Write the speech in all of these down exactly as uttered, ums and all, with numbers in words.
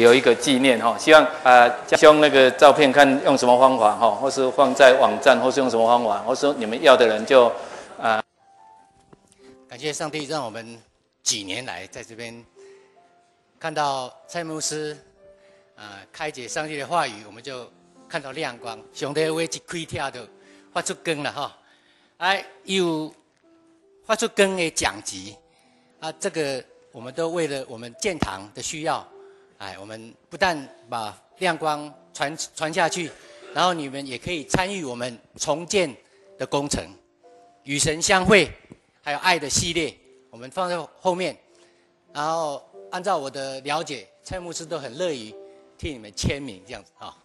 留一个纪念哈。希望啊，家兄那个照片看用什么方法哈，或是放在网站，或是用什么方法，或是你们要的人就啊。 感谢上帝让我们几年来在这边看到蔡牧师啊、呃、开解上帝的话语，我们就看到亮光。上帝话一开跳就发出光了哈。哎，有发出光的讲集啊，这个我们都为了我们建堂的需要，哎，我们不但把亮光传传下去，然后你们也可以参与我们重建的工程，与神相会，还有爱的系列，我们放在后面。然后按照我的了解，蔡牧师都很乐于替你们签名这样子哈。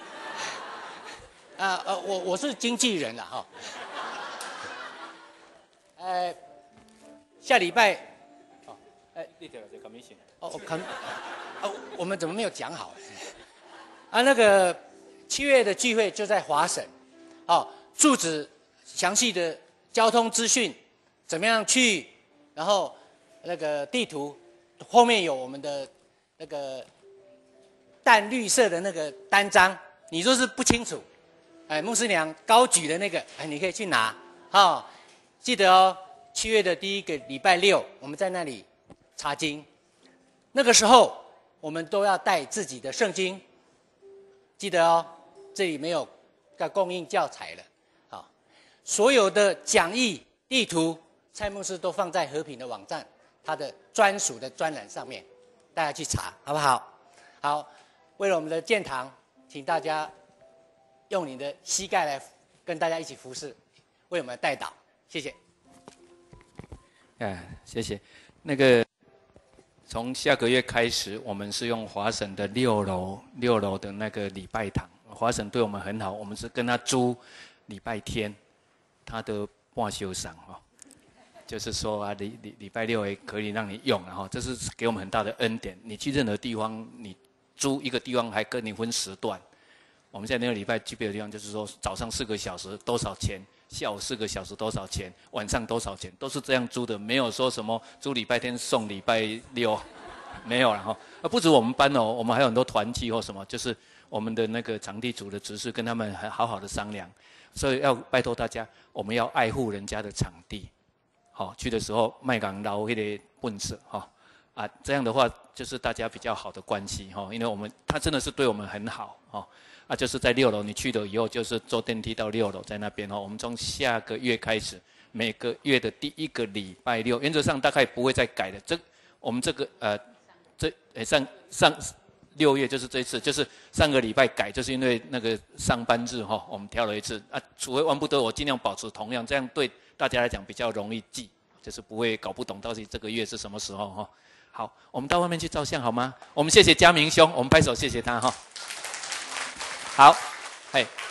啊呃，我我是经纪人了哈。呃，下礼拜，哦，哎，你得了这 commission。哦，我 com， 哦，我们怎么没有讲好？啊，那个七月的聚会就在华省，哦，住址详细的交通资讯，怎么样去，然后那个地图后面有我们的那个淡绿色的那个单张，你若是不清楚，哎，牧师娘高举的那个，哎，你可以去拿，哦。记得哦，七月的第一个礼拜六，我们在那里查经。那个时候，我们都要带自己的圣经。记得哦，这里没有要供应教材了。好，所有的讲义、地图，蔡牧师都放在和平的网站，他的专属的专栏上面，大家去查，好不好？好，为了我们的建堂，请大家用你的膝盖来跟大家一起服侍，为我们代祷。谢谢。 哎，谢谢。那个从下个月开始，我们是用华省的六楼六楼的那个礼拜堂。华省对我们很好，我们是跟他租礼拜天，他的半休赏哈，就是说啊，礼礼礼拜六也可以让你用，然后这是给我们很大的恩典。你去任何地方，你租一个地方还跟你分时段。我们现在那个礼拜具备的地方，就是说早上四个小时多少钱？下午四个小时多少钱？晚上多少钱？都是这样租的，没有说什么租礼拜天送礼拜六，没有了哈。啊，不止我们班哦，我们还有很多团契或什么，就是我们的那个场地组的执事跟他们还好好的商量，所以要拜托大家，我们要爱护人家的场地，好、哦、去的时候卖港捞那个笨色哈啊，这样的话就是大家比较好的关系哈、哦，因为我们他真的是对我们很好哈。哦啊，就是在六楼，你去了以后，就是坐电梯到六楼，在那边哦。我们从下个月开始，每个月的第一个礼拜六，原则上大概不会再改的。这我们这个呃，这呃上上六月就是这一次，就是上个礼拜改，就是因为那个上班日哈、哦，我们调了一次啊。除非万不得，我尽量保持同样，这样对大家来讲比较容易记，就是不会搞不懂到底这个月是什么时候哈、哦。好，我们到外面去照相好吗？我们谢谢嘉明兄，我们拍手谢谢他哈。哦好，嘿。